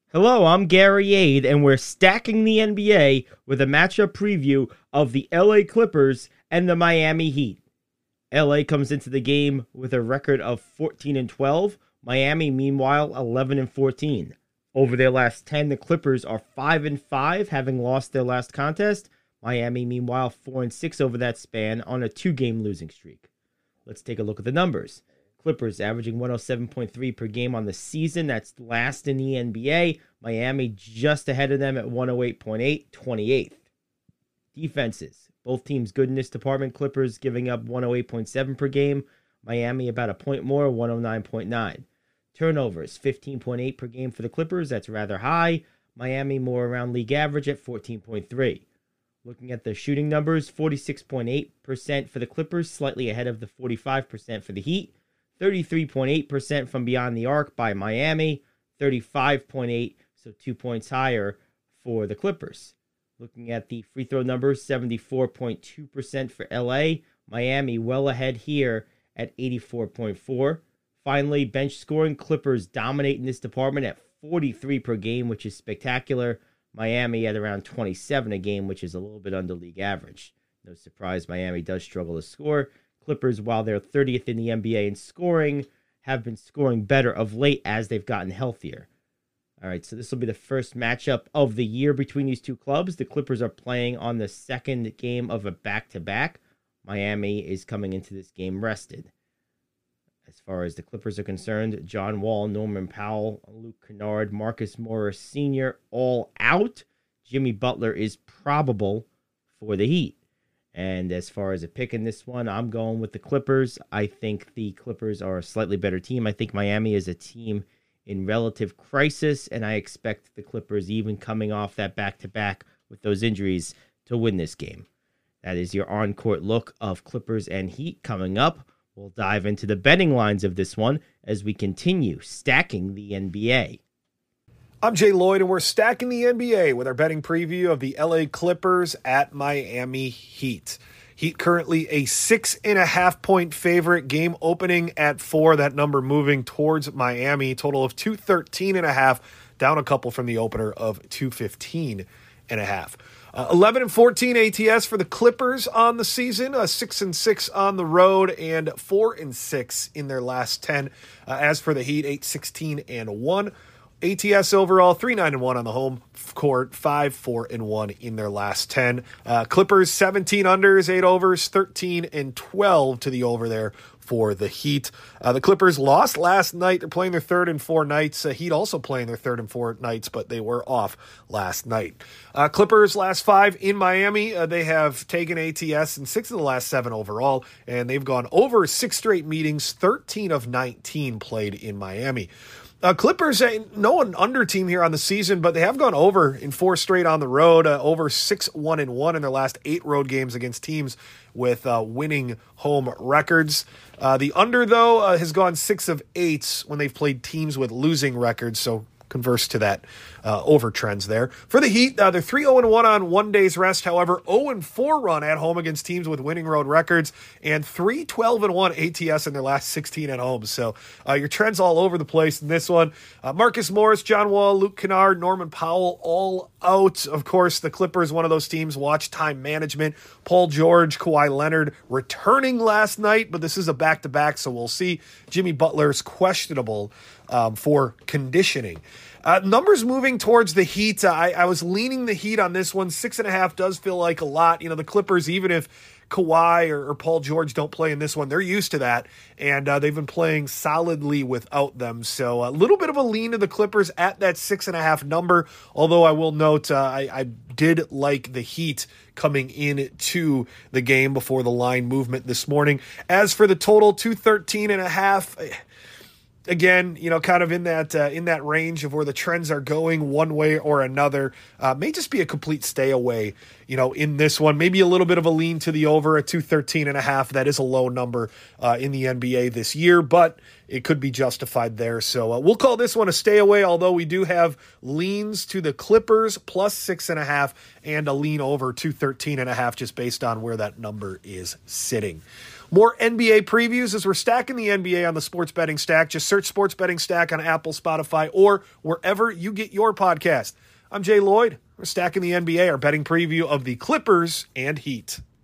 Hello, I'm Gary Ade, and we're stacking the NBA with a matchup preview of the LA Clippers and the Miami Heat. LA comes into the game with a record of 14-12. Miami, meanwhile, 11-14. Over their last 10, the Clippers are 5-5, having lost their last contest. Miami, meanwhile, 4-6 over that span on a 2-game losing streak. Let's take a look at the numbers. Clippers averaging 107.3 per game on the season. That's last in the NBA. Miami just ahead of them at 108.8, 28th. Defenses. Both teams good in this department. Clippers giving up 108.7 per game. Miami about a point more, 109.9. Turnovers, 15.8 per game for the Clippers. That's rather high. Miami more around league average at 14.3. Looking at the shooting numbers, 46.8% for the Clippers, slightly ahead of the 45% for the Heat. 33.8% from beyond the arc by Miami, 35.8%, so 2 points higher for the Clippers. Looking at the free throw numbers, 74.2% for LA, Miami well ahead here at 84.4%. Finally, bench scoring, Clippers dominate in this department at 43 per game, which is spectacular. Miami at around 27 a game, which is a little bit under league average. No surprise, Miami does struggle to score. Clippers, while they're 30th in the NBA in scoring, have been scoring better of late as they've gotten healthier. All right, so this will be the first matchup of the year between these two clubs. The Clippers are playing on the second game of a back-to-back. Miami is coming into this game rested. As far as the Clippers are concerned, John Wall, Norman Powell, Luke Kennard, Marcus Morris Sr. all out. Jimmy Butler is probable for the Heat. And as far as a pick in this one, I'm going with the Clippers. I think the Clippers are a slightly better team. I think Miami is a team in relative crisis, and I expect the Clippers, even coming off that back-to-back with those injuries, to win this game. That is your on-court look of Clippers and Heat coming up. We'll dive into the betting lines of this one as we continue stacking the NBA. I'm Jay Lloyd, and we're stacking the NBA with our betting preview of the LA Clippers at Miami Heat. Heat currently a 6.5-point favorite, game opening at 4, that number moving towards Miami. Total of 213.5, down a couple from the opener of 215.5. 11-14 ATS for the Clippers on the season, 6-6 on the road, and 4-6 in their last 10. As for the Heat, 8-16-1. ATS overall, 3-9-1 on the home court, 5-4-1 in their last 10. Clippers, 17 unders, 8 overs, 13-12 to the over there for the Heat. The Clippers lost last night. They're playing their third and 4 nights. Heat also playing their third and 4 nights, but they were off last night. Clippers last 5 in Miami. They have taken ATS in 6 of the last 7 overall, and they've gone over 6 straight meetings, 13 of 19 played in Miami. Clippers, no an under team here on the season, but they have gone over in 4 straight on the road, over 6-1-1 in their last 8 road games against teams with winning home records. The under, though, has gone 6 of 8 when they've played teams with losing records, so converse to that over trends there. For the Heat, they're 3-0-1 on 1 day's rest. However, 0-4 run at home against teams with winning road records, and 3-12-1 ATS in their last 16 at home. So your trends all over the place in this one. Marcus Morris, John Wall, Luke Kennard, Norman Powell, all out. Of course, the Clippers, one of those teams, watch time management. Paul George, Kawhi Leonard returning last night, but this is a back-to-back, so we'll see. Jimmy Butler's questionable for conditioning. Numbers moving towards the Heat. I was leaning the Heat on this one. 6.5 does feel like a lot. You know, the Clippers, even if Kawhi or Paul George don't play in this one, they're used to that, and they've been playing solidly without them. So a little bit of a lean to the Clippers at that 6.5 number, although I will note I did like the Heat coming into the game before the line movement this morning. As for the total, 213.5, again, you know, kind of in that range of where the trends are going one way or another. May just be a complete stay away, you know, in this one. Maybe a little bit of a lean to the over at 213.5. That is a low number in the NBA this year, but it could be justified there. So we'll call this one a stay away, although we do have leans to the Clippers plus 6.5 and a lean over 213.5 just based on where that number is sitting. More NBA previews as we're stacking the NBA on the Sports Betting Stack. Just search Sports Betting Stack on Apple, Spotify, or wherever you get your podcast. I'm Jay Lloyd. We're stacking the NBA, our betting preview of the Clippers and Heat.